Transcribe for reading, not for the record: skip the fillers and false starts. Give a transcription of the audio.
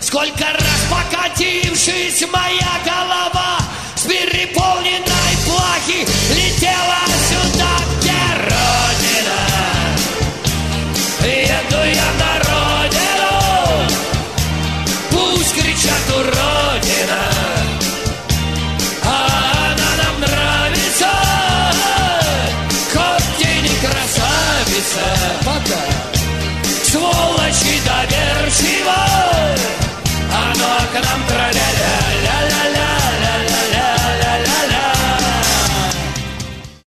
Сколько раз покатившись, моя голова с переполненной плахи летела